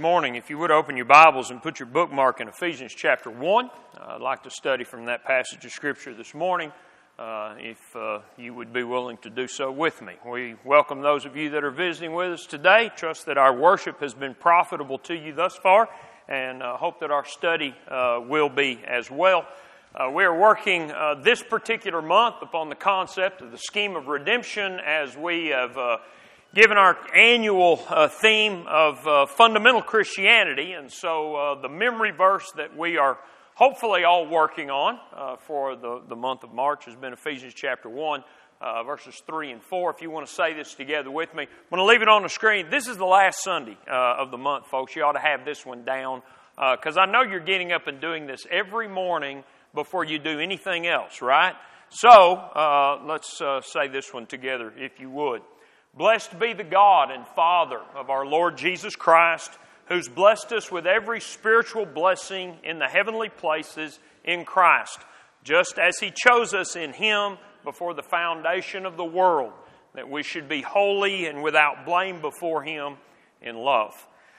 morning, if you would open your Bibles and put your bookmark in Ephesians chapter 1. I'd like to study from that passage of Scripture this morning, if you would be willing to do so with me. We welcome those of you that are visiting with us today. Trust that our worship has been profitable to you thus far, and hope that our study will be as well. We are working this particular month upon the concept of the scheme of redemption, as we have given our annual theme of fundamental Christianity. And so the memory verse that we are hopefully all working on for the month of March has been Ephesians chapter 1, verses 3 and 4. If you want to say this together with me, I'm going to leave it on the screen. This is the last Sunday of the month, folks. You ought to have this one down, because I know you're getting up and doing this every morning before you do anything else, right? So let's say this one together, if you would. Blessed be the God and Father of our Lord Jesus Christ, who's blessed us with every spiritual blessing in the heavenly places in Christ, just as He chose us in Him before the foundation of the world, that we should be holy and without blame before Him in love.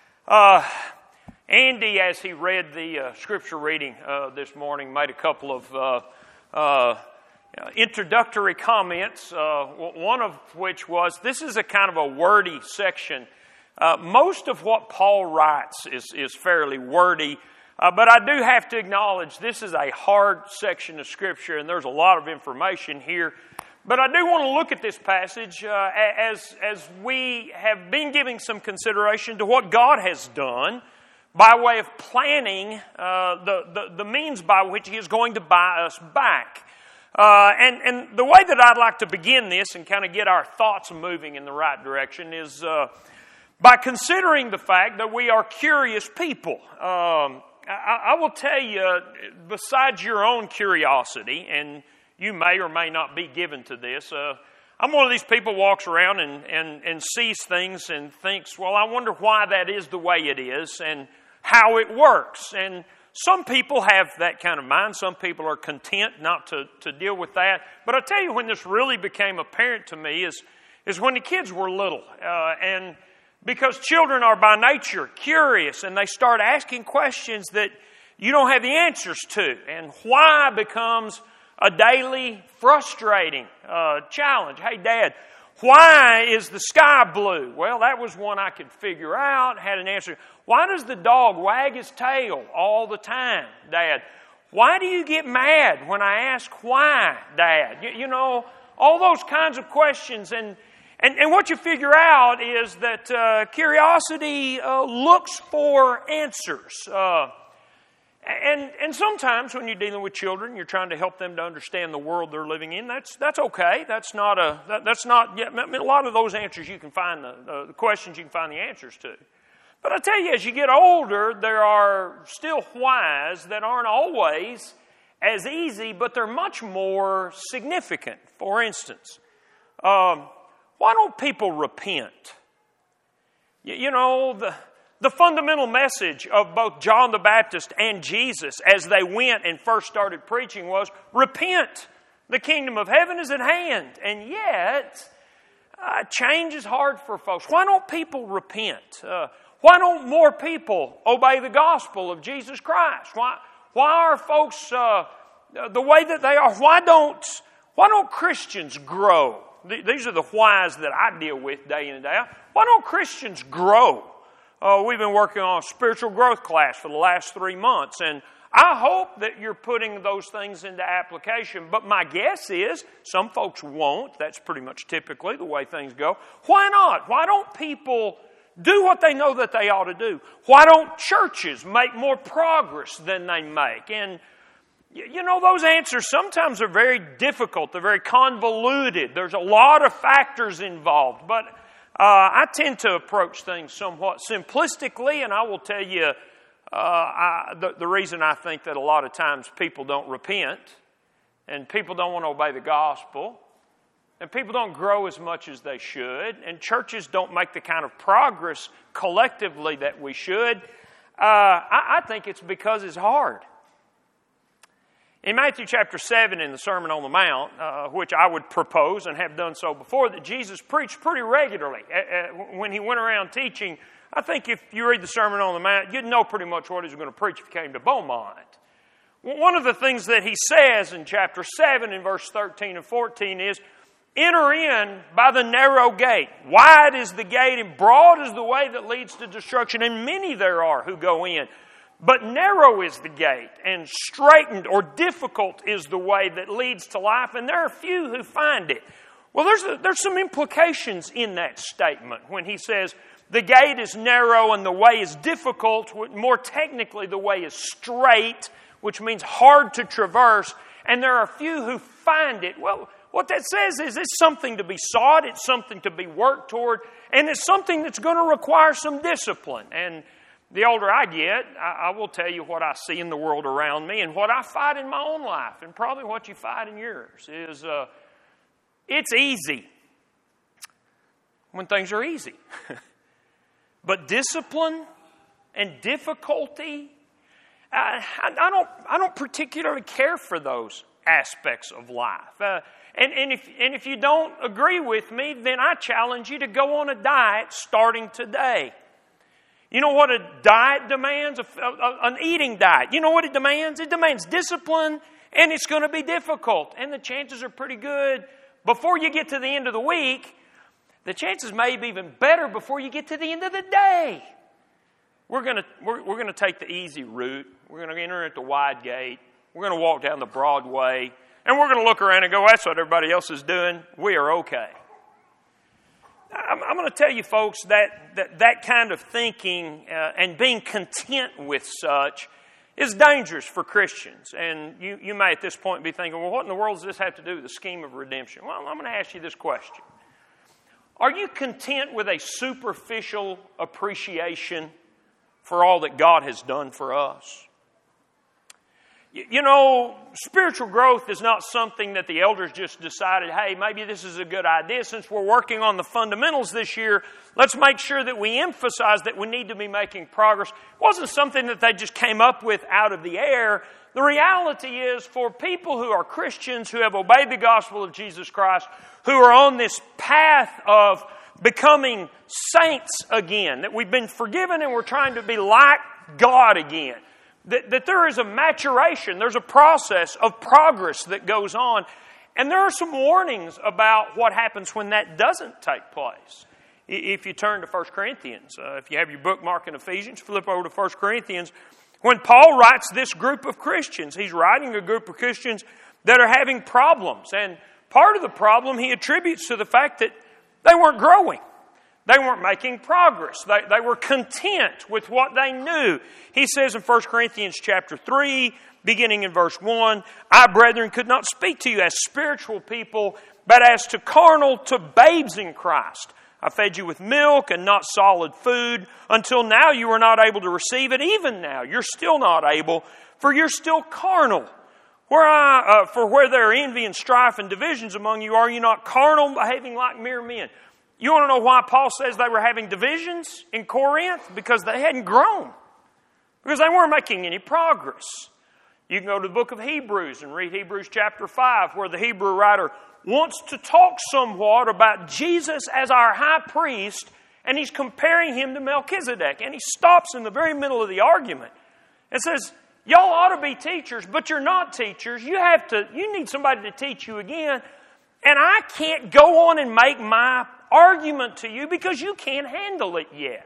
Andy, as he read the scripture reading this morning, made a couple of introductory comments, one of which was, this is a kind of a wordy section. Most of what Paul writes is fairly wordy, but I do have to acknowledge this is a hard section of Scripture, and there's a lot of information here. But I do want to look at this passage as we have been giving some consideration to what God has done by way of planning the means by which He is going to buy us back. And the way that I'd like to begin this and kind of get our thoughts moving in the right direction is by considering the fact that we are curious people. I will tell you, besides your own curiosity, and you may or may not be given to this, I'm one of these people who walks around and sees things and thinks, well, I wonder why that is the way it is and how it works. And some people have that kind of mind. Some people are content not to deal with that. But I tell you, when this really became apparent to me is when the kids were little. And because children are by nature curious, and they start asking questions that you don't have the answers to. And why becomes a daily frustrating challenge. Hey, Dad, why is the sky blue? Well, that was one I could figure out, had an answer. Why does the dog wag his tail all the time, Dad? Why do you get mad when I ask why, Dad? You know, all those kinds of questions. And what you figure out is that curiosity looks for answers. And sometimes when you're dealing with children, you're trying to help them to understand the world they're living in. That's okay. That's not a lot of those answers you can find the questions you can find the answers to. But I tell you, as you get older, there are still whys that aren't always as easy, but they're much more significant. For instance, why don't people repent? You know, the fundamental message of both John the Baptist and Jesus as they went and first started preaching was, repent, the kingdom of heaven is at hand. And yet, change is hard for folks. Why don't people repent? Why don't more people obey the gospel of Jesus Christ? Why are folks the way that they are? Why don't Christians grow? These are the whys that I deal with day in and day out. Why don't Christians grow? We've been working on a spiritual growth class for the last 3 months, and I hope that you're putting those things into application. But my guess is some folks won't. That's pretty much typically the way things go. Why not? Why don't people do what they know that they ought to do? Why don't churches make more progress than they make? And you know, those answers sometimes are very difficult. They're very convoluted. There's a lot of factors involved. But I tend to approach things somewhat simplistically, and I will tell you the reason I think that a lot of times people don't repent, and people don't want to obey the gospel, and people don't grow as much as they should, and churches don't make the kind of progress collectively that we should. I think it's because it's hard. In Matthew chapter 7 in the Sermon on the Mount, which I would propose and have done so before, that Jesus preached pretty regularly when he went around teaching I think if you read the Sermon on the Mount, you'd know pretty much what he's going to preach if you came to Beaumont. One of the things that he says in chapter 7 in verse 13 and 14 is, enter in by the narrow gate. Wide is the gate and broad is the way that leads to destruction, and many there are who go in. But narrow is the gate, and straitened or difficult is the way that leads to life, and there are few who find it. Well, there's some implications in that statement when he says the gate is narrow and the way is difficult. More technically, the way is straight, which means hard to traverse, and there are few who find it. Well, what that says is it's something to be sought, it's something to be worked toward, and it's something that's going to require some discipline. And the older I get, I will tell you what I see in the world around me and what I fight in my own life, and probably what you fight in yours, is it's easy when things are easy. But discipline and difficulty, I don't particularly care for those aspects of life. And if you don't agree with me, then I challenge you to go on a diet starting today. You know what a diet demands? An eating diet. You know what it demands? It demands discipline, and it's going to be difficult. And the chances are pretty good before you get to the end of the week. The chances may be even better before you get to the end of the day. We're going to take the easy route. We're going to enter at the wide gate. We're going to walk down the broad way. And we're going to look around and go, that's what everybody else is doing. We are okay. I'm going to tell you, folks, that kind of thinking and being content with such is dangerous for Christians. And you may at this point be thinking, well, what in the world does this have to do with the scheme of redemption? Well, I'm going to ask you this question. Are you content with a superficial appreciation for all that God has done for us? You know, spiritual growth is not something that the elders just decided, hey, maybe this is a good idea. Since we're working on the fundamentals this year, let's make sure that we emphasize that we need to be making progress. It wasn't something that they just came up with out of the air. The reality is, for people who are Christians, who have obeyed the gospel of Jesus Christ, who are on this path of becoming saints again, that we've been forgiven and we're trying to be like God again, that there is a maturation, there's a process of progress that goes on. And there are some warnings about what happens when that doesn't take place. If you turn to 1 Corinthians, if you have your bookmark in Ephesians, flip over to 1 Corinthians. When Paul writes this group of Christians, he's writing a group of Christians that are having problems. And part of the problem he attributes to the fact that they weren't growing. They weren't making progress. They were content with what they knew. He says in 1 Corinthians chapter 3, beginning in verse 1, I, brethren, could not speak to you as spiritual people, but as to carnal, to babes in Christ. I fed you with milk and not solid food. Until now you were not able to receive it. Even now you're still not able, for you're still carnal. For where there are envy and strife and divisions among you, are you not carnal, behaving like mere men? You want to know why Paul says they were having divisions in Corinth? Because they hadn't grown. Because they weren't making any progress. You can go to the book of Hebrews and read Hebrews chapter 5, where the Hebrew writer wants to talk somewhat about Jesus as our high priest, and he's comparing him to Melchizedek. And he stops in the very middle of the argument and says, y'all ought to be teachers, but you're not teachers. You need somebody to teach you again. And I can't go on and make my argument to you because you can't handle it yet.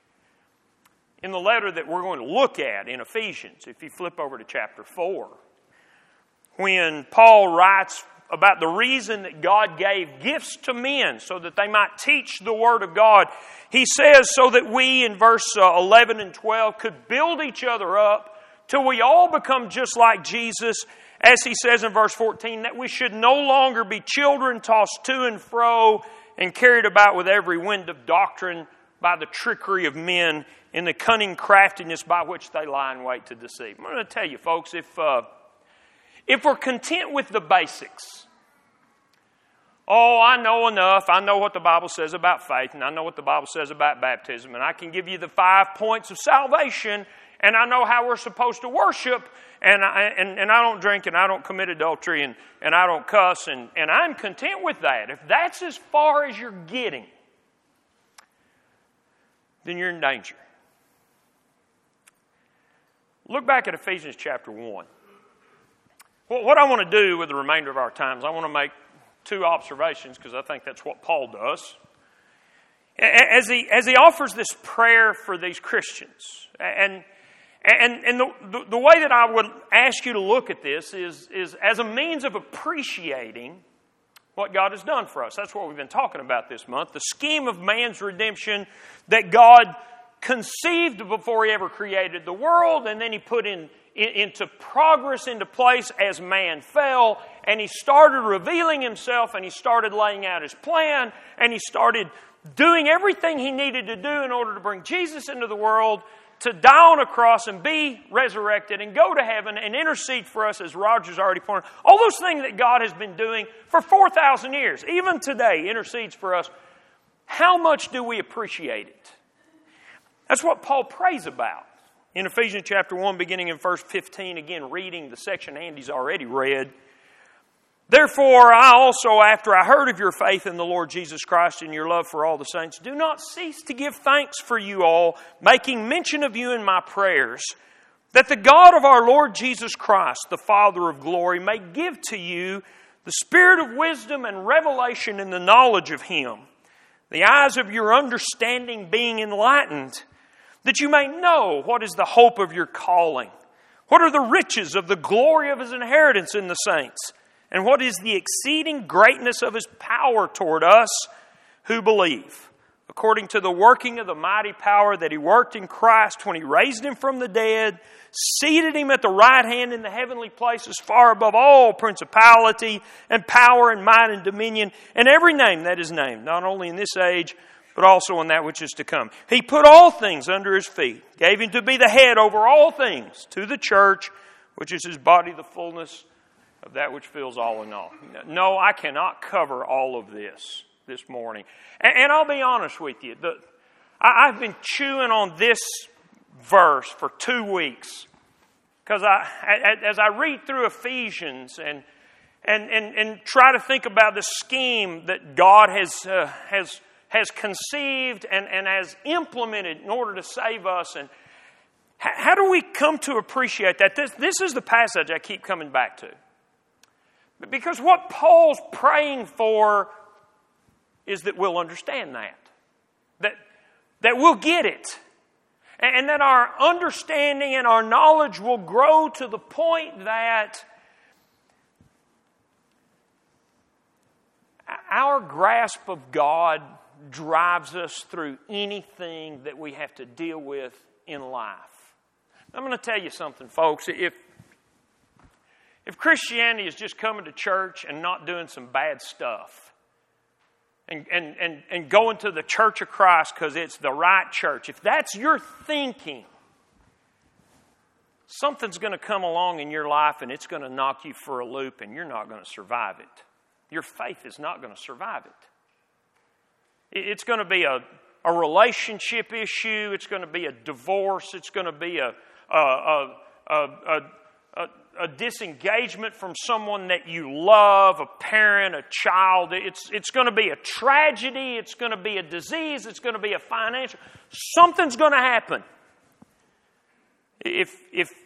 In the letter that we're going to look at in Ephesians, if you flip over to chapter 4, when Paul writes about the reason that God gave gifts to men so that they might teach the Word of God, he says so that we, in verse 11 and 12, could build each other up till we all become just like Jesus, as he says in verse 14, that we should no longer be children tossed to and fro and carried about with every wind of doctrine by the trickery of men in the cunning craftiness by which they lie in wait to deceive. I'm going to tell you, folks, if we're content with the basics, I know enough. I know what the Bible says about faith, and I know what the Bible says about baptism, and I can give you the 5 points of salvation, and I know how we're supposed to worship, and I don't drink, and I don't commit adultery, and I don't cuss, and I'm content with that. If that's as far as you're getting, then you're in danger. Look back at Ephesians chapter 1. Well, what I want to do with the remainder of our time is I want to make two observations because I think that's what Paul does. As he offers this prayer for these Christians, and the way that I would ask you to look at this is as a means of appreciating what God has done for us. That's what we've been talking about this month. The scheme of man's redemption that God conceived before He ever created the world, and then He put into progress, into place as man fell, and He started revealing Himself, and He started laying out His plan, and He started doing everything He needed to do in order to bring Jesus into the world, to die on a cross and be resurrected and go to heaven and intercede for us, as Roger's already pointed out. All those things that God has been doing for 4,000 years, even today, intercedes for us. How much do we appreciate it? That's what Paul prays about in Ephesians chapter 1, beginning in verse 15, again, reading the section Andy's already read. Therefore, I also, after I heard of your faith in the Lord Jesus Christ and your love for all the saints, do not cease to give thanks for you all, making mention of you in my prayers, that the God of our Lord Jesus Christ, the Father of glory, may give to you the spirit of wisdom and revelation in the knowledge of Him, the eyes of your understanding being enlightened, that you may know what is the hope of your calling, what are the riches of the glory of His inheritance in the saints, and what is the exceeding greatness of His power toward us who believe, according to the working of the mighty power that He worked in Christ when He raised Him from the dead, seated Him at the right hand in the heavenly places, far above all principality and power and might and dominion, and every name that is named, not only in this age, but also in that which is to come. He put all things under His feet, gave Him to be the head over all things to the church, which is His body, the fullness of that which fills all in all. No, I cannot cover all of this morning. And I'll be honest with you. I've been chewing on this verse for 2 weeks. Because as I read through Ephesians and try to think about the scheme that God has conceived and has implemented in order to save us, and how do we come to appreciate that? This is the passage I keep coming back to. Because what Paul's praying for is that we'll understand that we'll get it, and that our understanding and our knowledge will grow to the point that our grasp of God drives us through anything that we have to deal with in life. I'm going to tell you something, folks. If Christianity is just coming to church and not doing some bad stuff, and going to the Church of Christ because it's the right church, if that's your thinking, something's going to come along in your life and it's going to knock you for a loop and you're not going to survive it. Your faith is not going to survive it. It's going to be a relationship issue. It's going to be a divorce. It's going to be a disengagement from someone that you love, a parent, a child. It's going to be a tragedy. It's going to be a disease. It's going to be a financial. Something's going to happen. If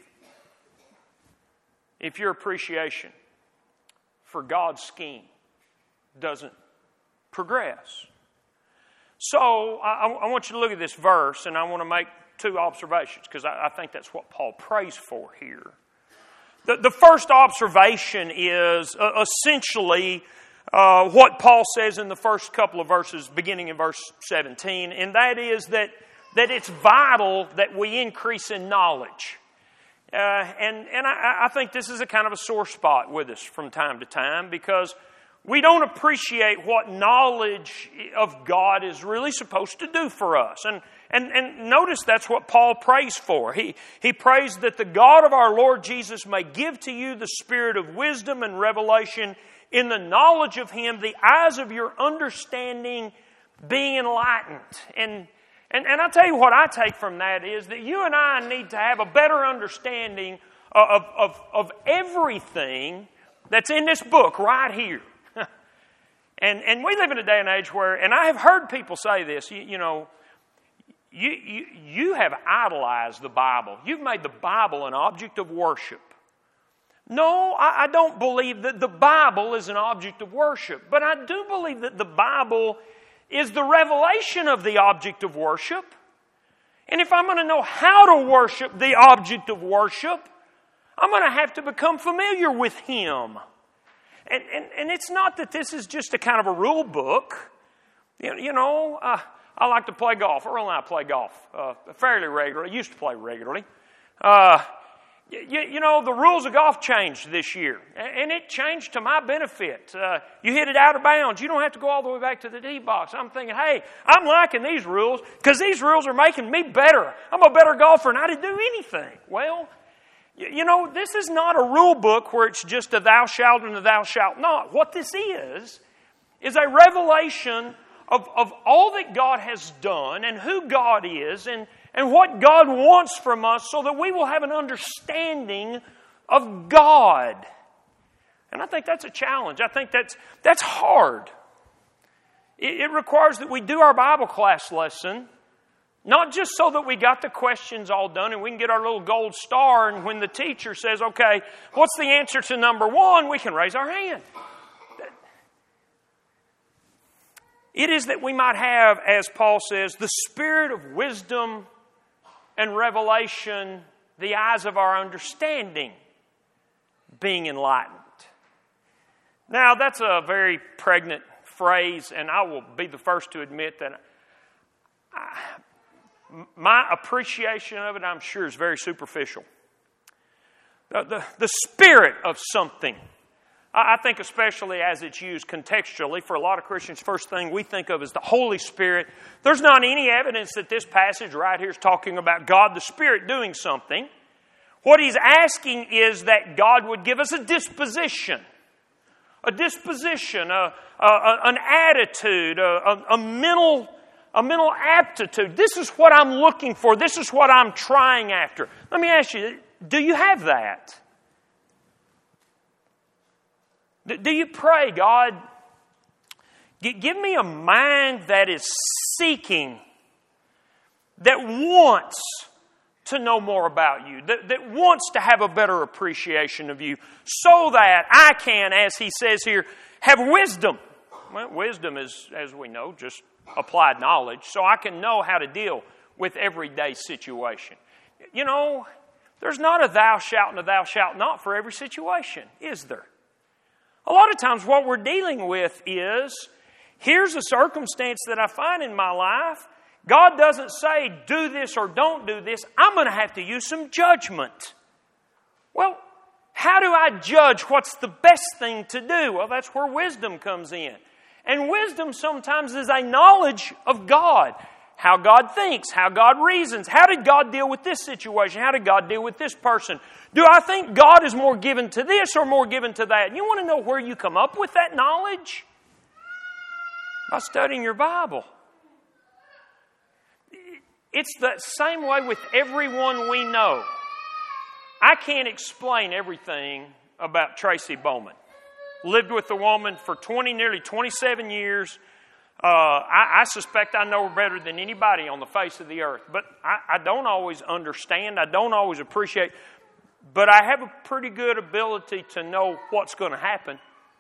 your appreciation for God's scheme doesn't progress. So I want you to look at this verse, and I want to make two observations because I think that's what Paul prays for here. The first observation is essentially what Paul says in the first couple of verses, beginning in verse 17, and that is that it's vital that we increase in knowledge. And I think this is a kind of a sore spot with us from time to time because we don't appreciate what knowledge of God is really supposed to do for us. And notice that's what Paul prays for. He prays that the God of our Lord Jesus may give to you the spirit of wisdom and revelation in the knowledge of Him, the eyes of your understanding being enlightened. And I'll tell you what I take from that is that you and I need to have a better understanding of everything that's in this book right here. And we live in a day and age where, and I have heard people say this, you know, you have idolized the Bible. You've made the Bible an object of worship. No, I don't believe that the Bible is an object of worship, but I do believe that the Bible is the revelation of the object of worship. And if I'm going to know how to worship the object of worship, I'm going to have to become familiar with Him. And it's not that this is just a kind of a rule book. I like to play golf. Earl and I play golf fairly regularly. I used to play regularly. The rules of golf changed this year, and it changed to my benefit. You hit it out of bounds. You don't have to go all the way back to the tee box. I'm thinking, hey, I'm liking these rules because these rules are making me better. I'm a better golfer than I didn't do anything. Well, this is not a rule book where it's just a thou shalt and a thou shalt not. What this is a revelation of all that God has done and who God is and what God wants from us so that we will have an understanding of God. And I think that's a challenge. I think that's hard. It requires that we do our Bible class lesson, not just so that we got the questions all done and we can get our little gold star, and when the teacher says, okay, what's the answer to number 1, we can raise our hand. It is that we might have, as Paul says, the spirit of wisdom and revelation, the eyes of our understanding being enlightened. Now, that's a very pregnant phrase, and I will be the first to admit that my appreciation of it, I'm sure, is very superficial. The spirit of something. I think especially as it's used contextually, for a lot of Christians, first thing we think of is the Holy Spirit. There's not any evidence that this passage right here is talking about God the Spirit doing something. What he's asking is that God would give us a disposition, an attitude, a mental aptitude. This is what I'm looking for. This is what I'm trying after. Let me ask you, do you have that? Do you pray, God, give me a mind that is seeking, that wants to know more about you, that wants to have a better appreciation of you, so that I can, as he says here, have wisdom. Well, wisdom is, as we know, just applied knowledge, so I can know how to deal with everyday situation. There's not a thou shalt and a thou shalt not for every situation, is there? A lot of times what we're dealing with is, here's a circumstance that I find in my life. God doesn't say, do this or don't do this. I'm going to have to use some judgment. Well, how do I judge what's the best thing to do? Well, that's where wisdom comes in. And wisdom sometimes is a knowledge of God. How God thinks, how God reasons. How did God deal with this situation? How did God deal with this person? Do I think God is more given to this or more given to that? You want to know where you come up with that knowledge? By studying your Bible. It's the same way with everyone we know. I can't explain everything about Tracy Bowman. Lived with the woman for nearly 27 years. I suspect I know her better than anybody on the face of the earth. But I don't always understand. I don't always appreciate. But I have a pretty good ability to know what's going to happen.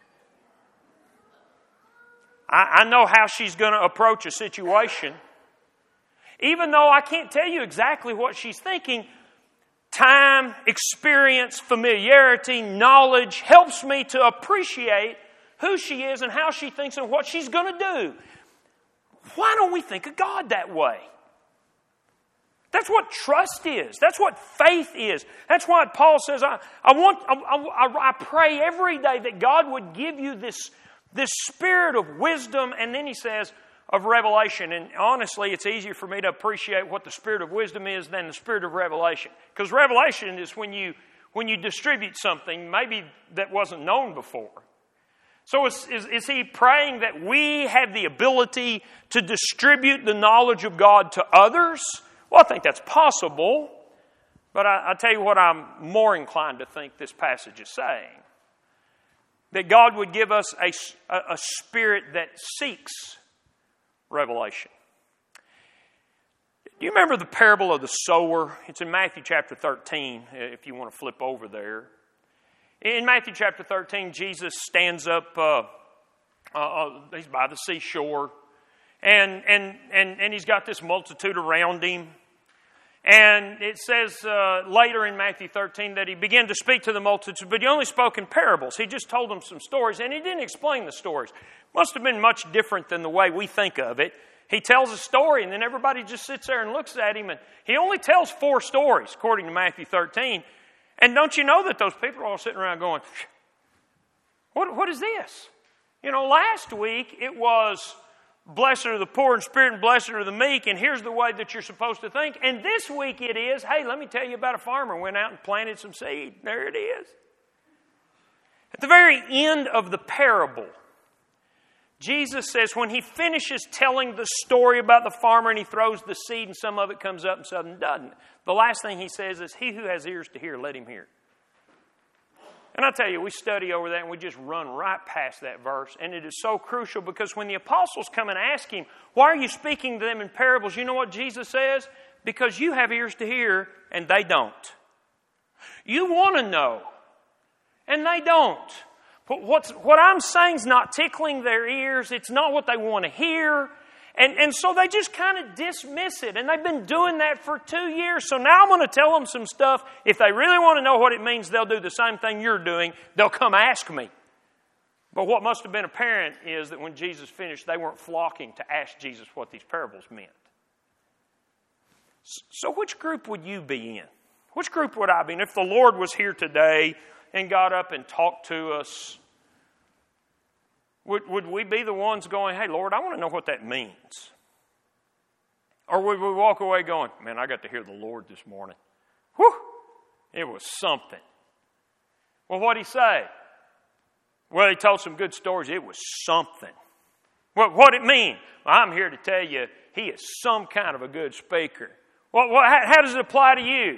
I know how she's going to approach a situation. Even though I can't tell you exactly what she's thinking, time, experience, familiarity, knowledge helps me to appreciate who she is and how she thinks and what she's going to do. Why don't we think of God that way? That's what trust is. That's what faith is. That's why Paul says, I pray every day that God would give you this spirit of wisdom, and then he says, of revelation. And honestly, it's easier for me to appreciate what the spirit of wisdom is than the spirit of revelation. Because revelation is when you distribute something maybe that wasn't known before. So is he praying that we have the ability to distribute the knowledge of God to others? Well, I think that's possible. But I tell you what I'm more inclined to think this passage is saying. That God would give us a spirit that seeks revelation. Do you remember the parable of the sower? It's in Matthew chapter 13, if you want to flip over there. In Matthew chapter 13, Jesus stands up, he's by the seashore, and he's got this multitude around him. And it says later in Matthew 13 that he began to speak to the multitude, but he only spoke in parables. He just told them some stories, and he didn't explain the stories. Must have been much different than the way we think of it. He tells a story, and then everybody just sits there and looks at him, and he only tells 4 stories, according to Matthew 13. And don't you know that those people are all sitting around going, what is this? You know, last week it was, blessed are the poor in spirit and blessed are the meek, and here's the way that you're supposed to think. And this week it is, hey, let me tell you about a farmer who went out and planted some seed. There it is. At the very end of the parable, Jesus says when he finishes telling the story about the farmer and he throws the seed and some of it comes up and some doesn't, the last thing he says is, he who has ears to hear, let him hear. And I tell you, we study over that and we just run right past that verse. And it is so crucial because when the apostles come and ask him, why are you speaking to them in parables? You know what Jesus says? Because you have ears to hear and they don't. You want to know and they don't. But what I'm saying is not tickling their ears. It's not what they want to hear. And so they just kind of dismiss it. And they've been doing that for 2 years. So now I'm going to tell them some stuff. If they really want to know what it means, they'll do the same thing you're doing. They'll come ask me. But what must have been apparent is that when Jesus finished, they weren't flocking to ask Jesus what these parables meant. So which group would you be in? Which group would I be in? If the Lord was here today and got up and talked to us, would we be the ones going, hey, Lord, I want to know what that means? Or would we walk away going, man, I got to hear the Lord this morning. Whew, it was something. Well, what'd he say? Well, he told some good stories. It was something. What'd it mean? Well, I'm here to tell you, he is some kind of a good speaker. Well, how does it apply to you?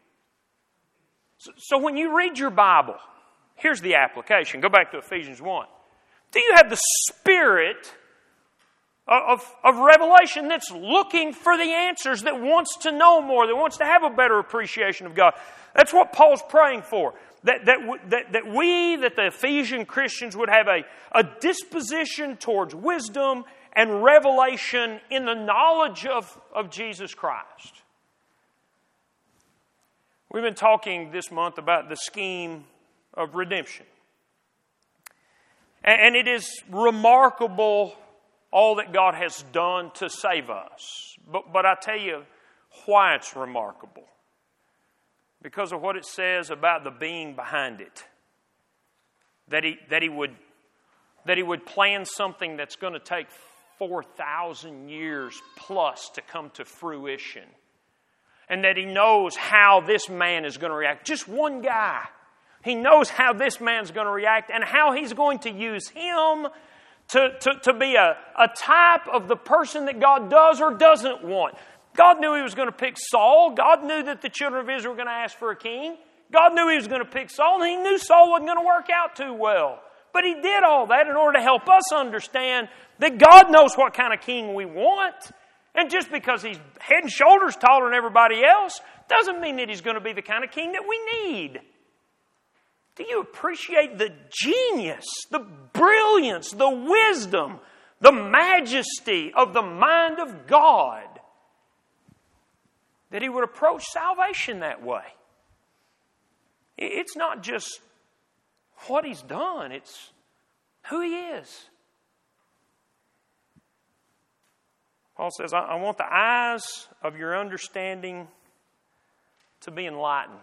So when you read your Bible, here's the application. Go back to Ephesians 1. Do you have the spirit of revelation that's looking for the answers, that wants to know more, that wants to have a better appreciation of God? That's what Paul's praying for. That the Ephesian Christians would have a disposition towards wisdom and revelation in the knowledge of Jesus Christ. We've been talking this month about the scheme of redemption. And it is remarkable all that God has done to save us. But I tell you why it's remarkable. Because of what it says about the being behind it. That he would plan something that's going to take 4,000 years plus to come to fruition. And that he knows how this man is going to react. Just one guy. He knows how this man's going to react and how he's going to use him to be a type of the person that God does or doesn't want. God knew he was going to pick Saul. God knew that the children of Israel were going to ask for a king. God knew he was going to pick Saul, and he knew Saul wasn't going to work out too well. But he did all that in order to help us understand that God knows what kind of king we want. And just because he's head and shoulders taller than everybody else doesn't mean that he's going to be the kind of king that we need. Do you appreciate the genius, the brilliance, the wisdom, the majesty of the mind of God? That he would approach salvation that way. It's not just what he's done, it's who he is. Paul says, I want the eyes of your understanding to be enlightened.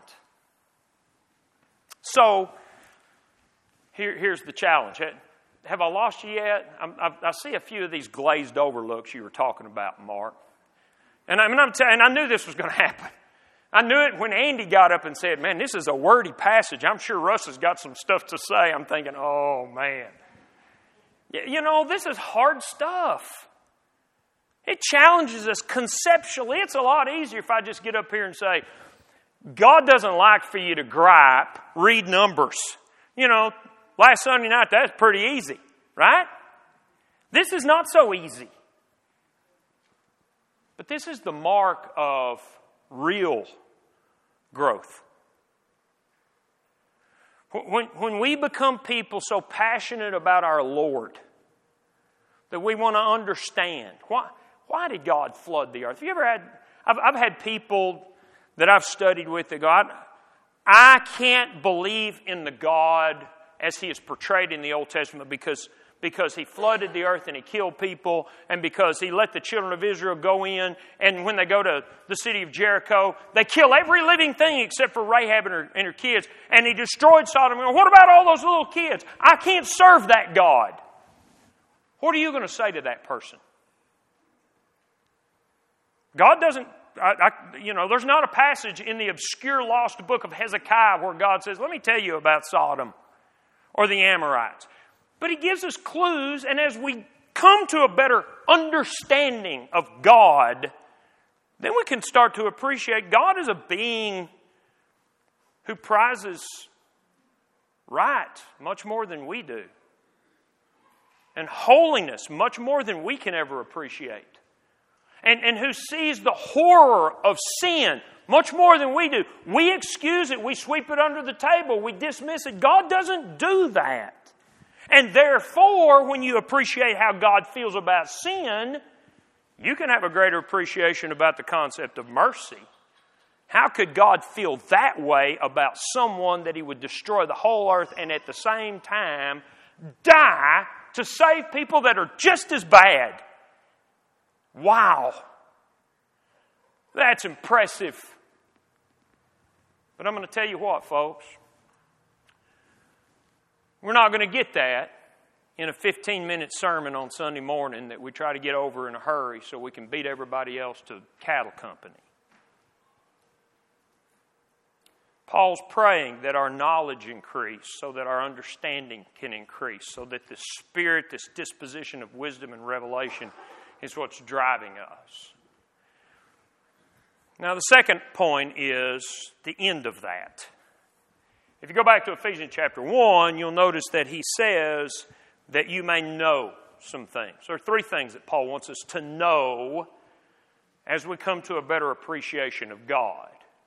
So, here's the challenge. Have I lost you yet? I see a few of these glazed over looks you were talking about, Mark. And I knew this was going to happen. I knew it when Andy got up and said, man, this is a wordy passage. I'm sure Russ has got some stuff to say. I'm thinking, oh, man. You know, this is hard stuff. It challenges us conceptually. It's a lot easier if I just get up here and say, God doesn't like for you to gripe, read Numbers. You know, last Sunday night, that's pretty easy, right? This is not so easy. But this is the mark of real growth. When we become people so passionate about our Lord that we want to understand, why did God flood the earth? Have you ever had, I've had people that I've studied with that go, I can't believe in the God as He is portrayed in the Old Testament because He flooded the earth and He killed people, and because He let the children of Israel go in, and when they go to the city of Jericho, they kill every living thing except for Rahab and her kids, and He destroyed Sodom. What about all those little kids? I can't serve that God. What are you going to say to that person? God doesn't, there's not a passage in the obscure lost book of Hezekiah where God says, let me tell you about Sodom or the Amorites. But He gives us clues, and as we come to a better understanding of God, then we can start to appreciate God as a being who prizes right much more than we do, and holiness much more than we can ever appreciate, and who sees the horror of sin much more than we do. We excuse it, we sweep it under the table, we dismiss it. God doesn't do that. And therefore, when you appreciate how God feels about sin, you can have a greater appreciation about the concept of mercy. How could God feel that way about someone that He would destroy the whole earth and at the same time die to save people that are just as bad? Wow. That's impressive. But I'm going to tell you what, folks. We're not going to get that in a 15-minute sermon on Sunday morning that we try to get over in a hurry so we can beat everybody else to cattle company. Paul's praying that our knowledge increase so that our understanding can increase, so that the Spirit, this disposition of wisdom and revelation, is what's driving us. Now, the second point is the end of that. If you go back to Ephesians chapter 1, you'll notice that he says that you may know some things. There are three things that Paul wants us to know as we come to a better appreciation of God.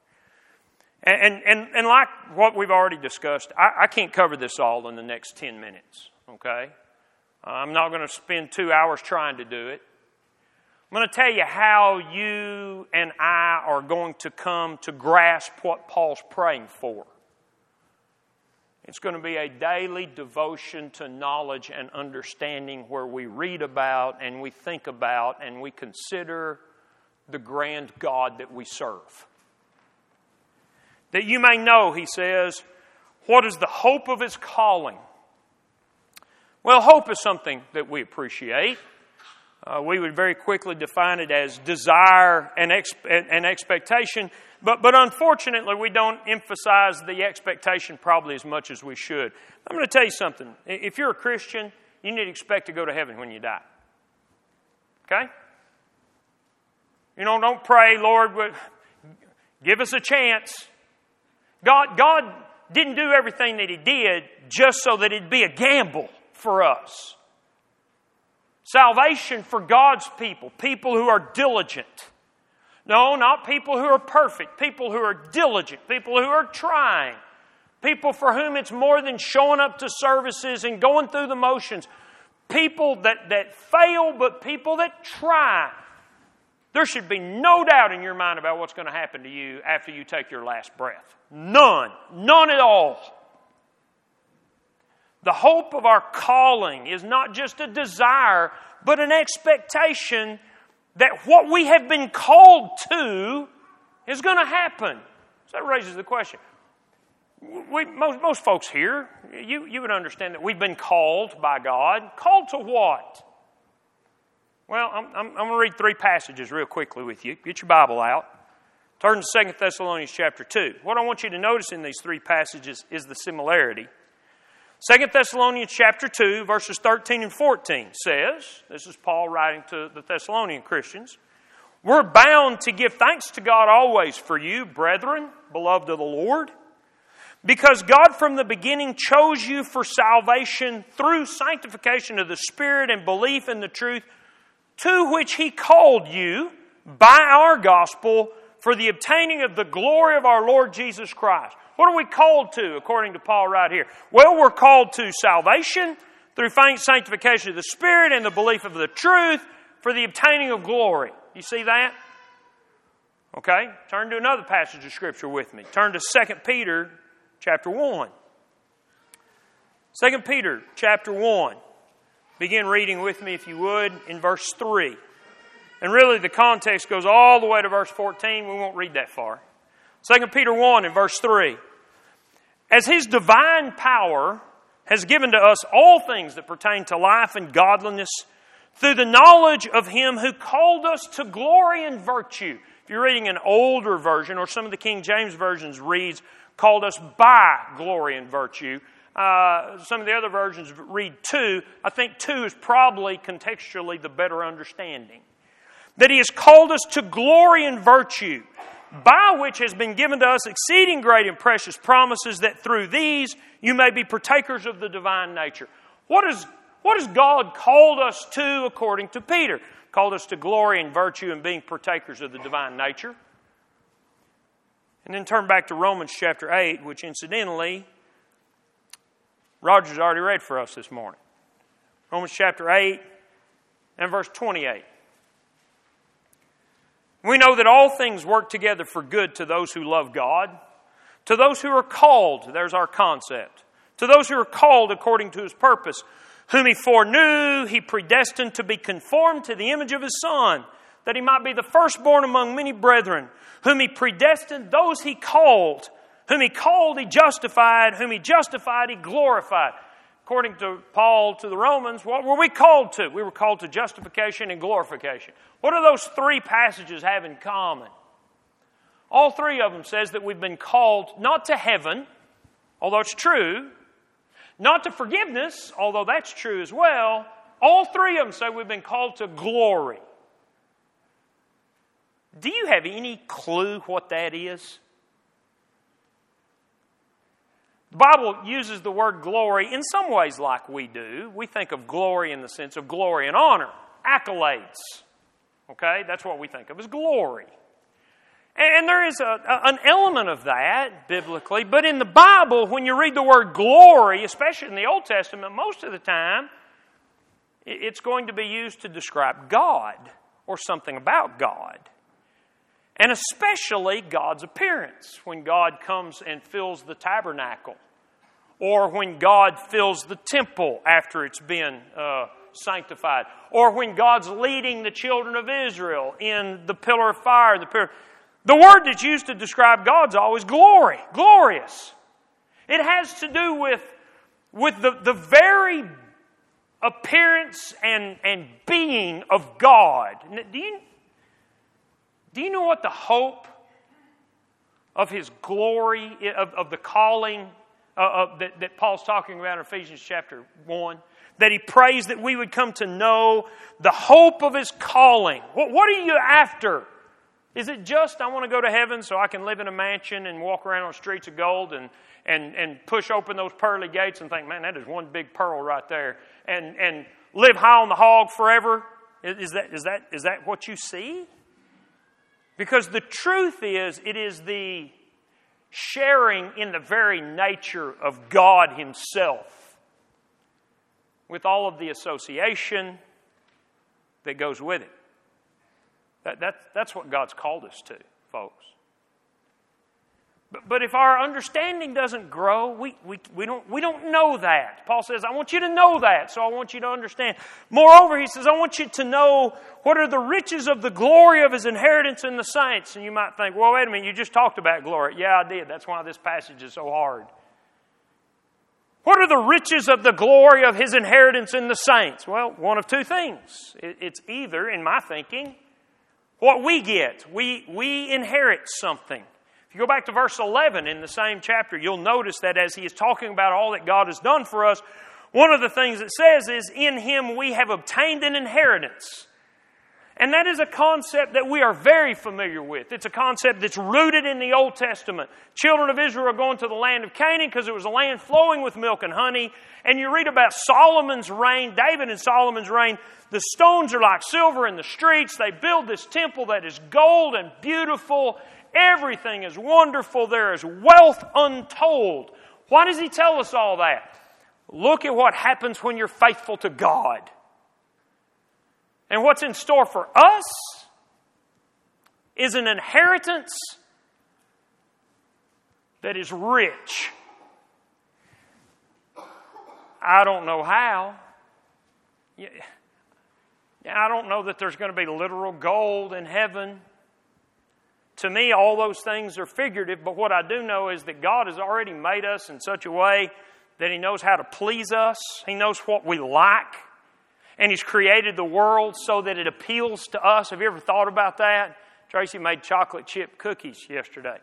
And like what we've already discussed, I can't cover this all in the next 10 minutes, okay? I'm not going to spend 2 hours trying to do it. I'm going to tell you how you and I are going to come to grasp what Paul's praying for. It's going to be a daily devotion to knowledge and understanding where we read about and we think about and we consider the grand God that we serve. That you may know, he says, what is the hope of His calling? Well, hope is something that we appreciate. We would very quickly define it as desire and expectation. But unfortunately, we don't emphasize the expectation probably as much as we should. I'm going to tell you something. If you're a Christian, you need to expect to go to heaven when you die. Okay? Don't pray, Lord, give us a chance. God didn't do everything that He did just so that it'd be a gamble for us. Salvation for God's people who are diligent. No, not people who are perfect, people who are diligent, people who are trying, people for whom it's more than showing up to services and going through the motions, people that fail, but people that try. There should be no doubt in your mind about what's going to happen to you after you take your last breath. None. None at all. The hope of our calling is not just a desire, but an expectation that what we have been called to is going to happen. So that raises the question. Most folks here, you would understand that we've been called by God. Called to what? Well, I'm going to read three passages real quickly with you. Get your Bible out. Turn to 2 Thessalonians chapter 2. What I want you to notice in these three passages is the similarity. 2 Thessalonians chapter 2, verses 13 and 14 says, this is Paul writing to the Thessalonian Christians, we're bound to give thanks to God always for you, brethren, beloved of the Lord, because God from the beginning chose you for salvation through sanctification of the Spirit and belief in the truth to which He called you by our gospel for the obtaining of the glory of our Lord Jesus Christ. What are we called to, according to Paul right here? Well, we're called to salvation through sanctification of the Spirit and the belief of the truth for the obtaining of glory. You see that? Okay, turn to another passage of Scripture with me. Turn to 2 Peter chapter 1. 2 Peter chapter 1. Begin reading with me, if you would, in verse 3. And really the context goes all the way to verse 14. We won't read that far. 2 Peter 1 in verse 3. As His divine power has given to us all things that pertain to life and godliness through the knowledge of Him who called us to glory and virtue. If you're reading an older version, or some of the King James versions reads, called us by glory and virtue. Some of the other versions read to. I think to is probably contextually the better understanding. That He has called us to glory and virtue, by which has been given to us exceeding great and precious promises, that through these you may be partakers of the divine nature. What has God called us to, according to Peter? Called us to glory and virtue and being partakers of the divine nature. And then turn back to Romans chapter 8, which incidentally, Roger's already read for us this morning. Romans chapter 8 and verse 28. We know that all things work together for good to those who love God, to those who are called, there's our concept, to those who are called according to His purpose, whom He foreknew, He predestined to be conformed to the image of His Son, that He might be the firstborn among many brethren. Whom He predestined, those He called. Whom He called, He justified. Whom He justified, He glorified. According to Paul to the Romans, what were we called to? We were called to justification and glorification. What do those three passages have in common? All three of them says that we've been called not to heaven, although it's true, not to forgiveness, although that's true as well. All three of them say we've been called to glory. Do you have any clue what that is? The Bible uses the word glory in some ways like we do. We think of glory in the sense of glory and honor, accolades. Okay, that's what we think of as glory. And there is an element of that biblically, but in the Bible, when you read the word glory, especially in the Old Testament, most of the time, it's going to be used to describe God or something about God. And especially God's appearance, when God comes and fills the tabernacle, or when God fills the temple after it's been sanctified, or when God's leading the children of Israel in the pillar of fire. The word that's used to describe God's always glory, glorious. It has to do with the very appearance and being of God. Do you know what the hope of His glory, of the calling that Paul's talking about in Ephesians chapter 1? That he prays that we would come to know the hope of His calling. What are you after? Is it just, I want to go to heaven so I can live in a mansion and walk around on streets of gold and push open those pearly gates and think, man, that is one big pearl right there, and live high on the hog forever? Is that what you see? Because the truth is, it is the sharing in the very nature of God Himself with all of the association that goes with it. That's what God's called us to, folks. But if our understanding doesn't grow, we don't know that. Paul says, I want you to know that, so I want you to understand. Moreover, he says, I want you to know what are the riches of the glory of His inheritance in the saints. And you might think, well, wait a minute, you just talked about glory. Yeah, I did. That's why this passage is so hard. What are the riches of the glory of His inheritance in the saints? Well, one of two things. It's either, in my thinking, what we get. We inherit something. If you go back to verse 11 in the same chapter, you'll notice that as he is talking about all that God has done for us, one of the things it says is, in Him we have obtained an inheritance. And that is a concept that we are very familiar with. It's a concept that's rooted in the Old Testament. Children of Israel are going to the land of Canaan because it was a land flowing with milk and honey. And you read about Solomon's reign, David and Solomon's reign. The stones are like silver in the streets. They build this temple that is gold and beautiful. Everything is wonderful. There is wealth untold. Why does he tell us all that? Look at what happens when you're faithful to God. And what's in store for us is an inheritance that is rich. I don't know how. I don't know that there's going to be literal gold in heaven. To me, all those things are figurative, but what I do know is that God has already made us in such a way that He knows how to please us. He knows what we like. And He's created the world so that it appeals to us. Have you ever thought about that? Tracy made chocolate chip cookies yesterday.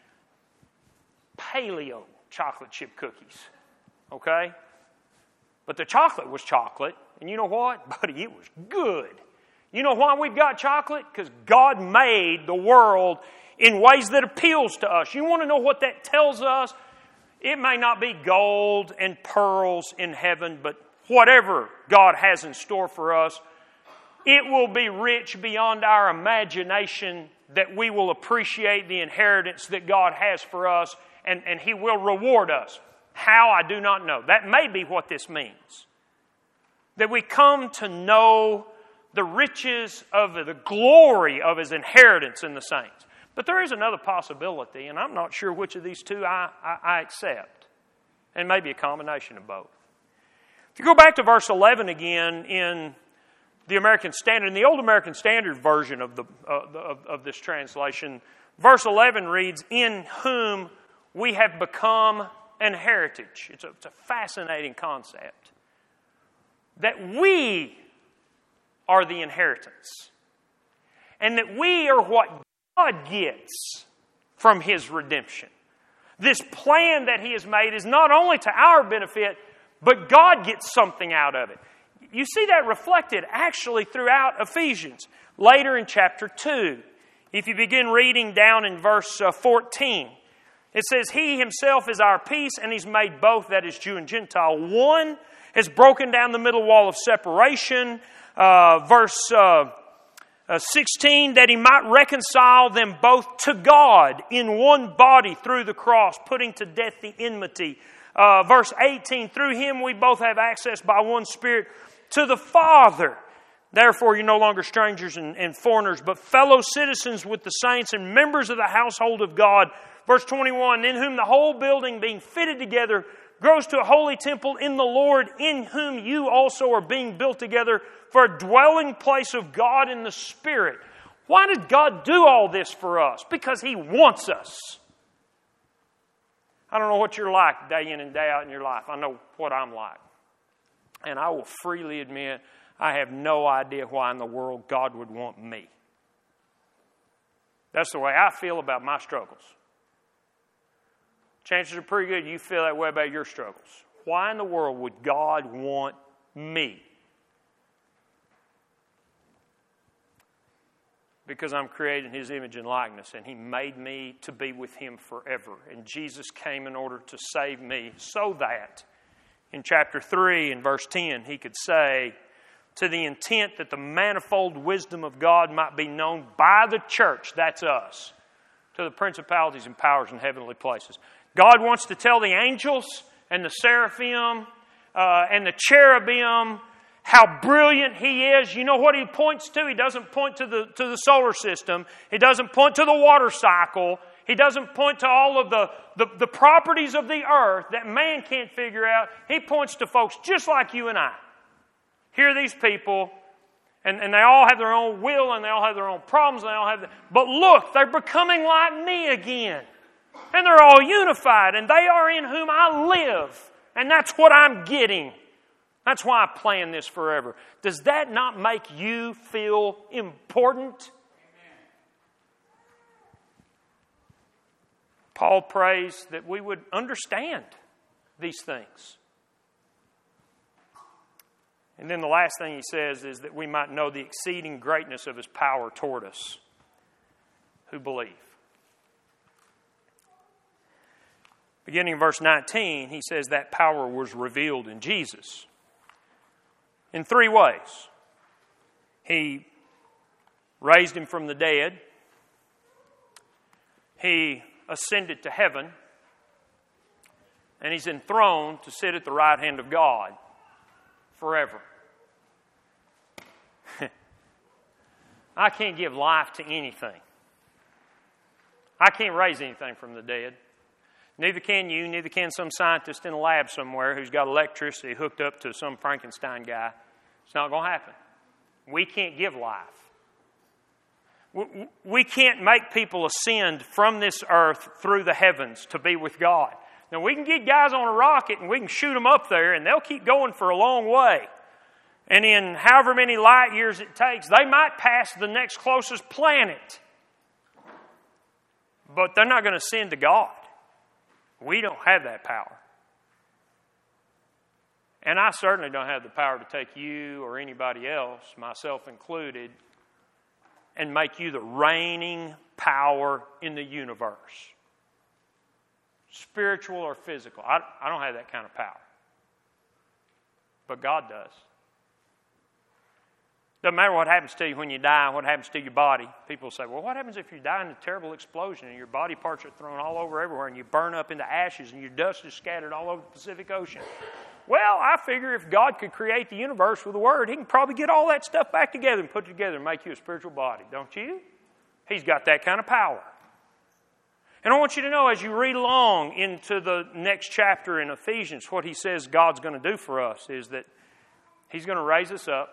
Paleo chocolate chip cookies. Okay? But the chocolate was chocolate. And you know what? Buddy, it was good. You know why we've got chocolate? Because God made the world in ways that appeals to us. You want to know what that tells us? It may not be gold and pearls in heaven, but whatever God has in store for us, it will be rich beyond our imagination, that we will appreciate the inheritance that God has for us, and He will reward us. How, I do not know. That may be what this means. That we come to know the riches of the glory of His inheritance in the saints. But there is another possibility, and I'm not sure which of these two I accept. And maybe a combination of both. If you go back to verse 11 again in the American Standard, in the Old American Standard version of this translation, verse 11 reads, "In whom we have become an heritage." It's a fascinating concept. That we are the inheritance. And that we are what God gets from His redemption. This plan that He has made is not only to our benefit, but God gets something out of it. You see that reflected actually throughout Ephesians. Later in chapter 2, if you begin reading down in verse 14, it says, "He Himself is our peace, and He's made both," that is Jew and Gentile, "one, has broken down the middle wall of separation." Verse 16, "that He might reconcile them both to God in one body through the cross, putting to death the enmity." Verse 18, "Through Him we both have access by one Spirit to the Father. Therefore you're no longer strangers and foreigners, but fellow citizens with the saints and members of the household of God." Verse 21, "In whom the whole building being fitted together grows to a holy temple in the Lord, in whom you also are being built together for a dwelling place of God in the Spirit." Why did God do all this for us? Because He wants us. I don't know what you're like day in and day out in your life. I know what I'm like. And I will freely admit, I have no idea why in the world God would want me. That's the way I feel about my struggles. Chances are pretty good you feel that way about your struggles. Why in the world would God want me? Because I'm created in His image and likeness, and He made me to be with Him forever. And Jesus came in order to save me, so that in chapter 3 and verse 10 He could say, "To the intent that the manifold wisdom of God might be known by the church," that's us, "to the principalities and powers in heavenly places." God wants to tell the angels and the seraphim and the cherubim how brilliant He is. You know what He points to? He doesn't point to the solar system. He doesn't point to the water cycle. He doesn't point to all of the properties of the earth that man can't figure out. He points to folks just like you and I. Here are these people, and they all have their own will, and they all have their own problems, and they all have but look, they're becoming like me again. And they're all unified, and they are in whom I live. And that's what I'm getting. That's why I plan this forever. Does that not make you feel important? Amen. Paul prays that we would understand these things. And then the last thing he says is that we might know the exceeding greatness of his power toward us who believe. Beginning in verse 19, he says that power was revealed in Jesus in three ways. He raised him from the dead. He ascended to heaven. And he's enthroned to sit at the right hand of God forever. I can't give life to anything. I can't raise anything from the dead. Neither can you, neither can some scientist in a lab somewhere who's got electricity hooked up to some Frankenstein guy. It's not going to happen. We can't give life. We can't make people ascend from this earth through the heavens to be with God. Now, we can get guys on a rocket and we can shoot them up there and they'll keep going for a long way. And in however many light years it takes, they might pass the next closest planet. But they're not going to ascend to God. We don't have that power. And I certainly don't have the power to take you or anybody else, myself included, and make you the reigning power in the universe. Spiritual or physical. I don't have that kind of power. But God does. Doesn't matter what happens to you when you die, what happens to your body. People say, well, what happens if you die in a terrible explosion and your body parts are thrown all over everywhere and you burn up into ashes and your dust is scattered all over the Pacific Ocean? Well, I figure if God could create the universe with a word, He can probably get all that stuff back together and put it together and make you a spiritual body, don't you? He's got that kind of power. And I want you to know as you read along into the next chapter in Ephesians, what he says God's going to do for us is that He's going to raise us up.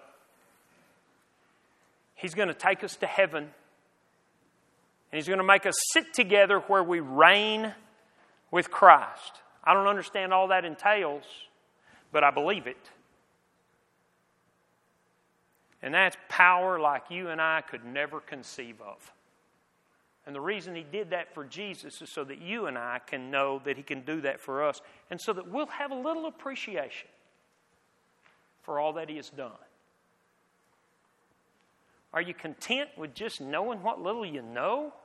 He's going to take us to heaven. And He's going to make us sit together where we reign with Christ. I don't understand all that entails, but I believe it. And that's power like you and I could never conceive of. And the reason He did that for Jesus is so that you and I can know that He can do that for us, and so that we'll have a little appreciation for all that He has done. Are you content with just knowing what little you know?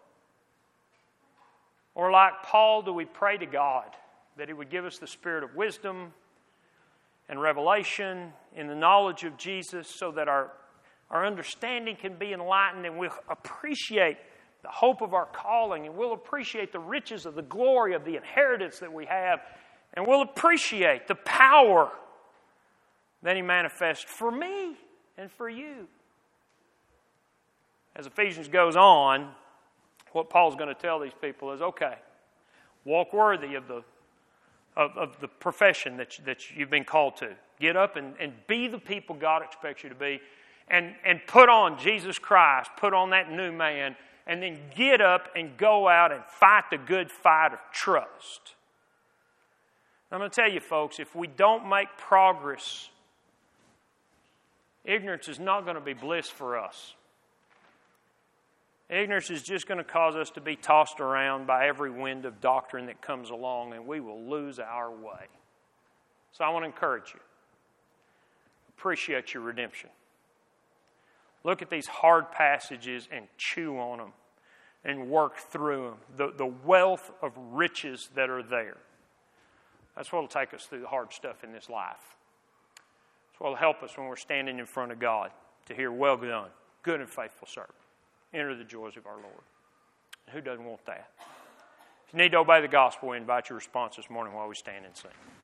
Or like Paul, do we pray to God that He would give us the spirit of wisdom and revelation in the knowledge of Jesus so that our understanding can be enlightened and we'll appreciate the hope of our calling, and we'll appreciate the riches of the glory of the inheritance that we have, and we'll appreciate the power that He manifests for me and for you. As Ephesians goes on, what Paul's going to tell these people is, okay, walk worthy of the profession that you've been called to. Get up and be the people God expects you to be, and put on Jesus Christ, put on that new man, and then get up and go out and fight the good fight of trust. I'm going to tell you, folks, if we don't make progress, ignorance is not going to be bliss for us. Ignorance is just going to cause us to be tossed around by every wind of doctrine that comes along, and we will lose our way. So I want to encourage you. Appreciate your redemption. Look at these hard passages and chew on them and work through them. The wealth of riches that are there. That's what will take us through the hard stuff in this life. That's what will help us when we're standing in front of God to hear, well done, good and faithful servant. Enter the joys of our Lord. Who doesn't want that? If you need to obey the gospel, we invite your response this morning while we stand and sing.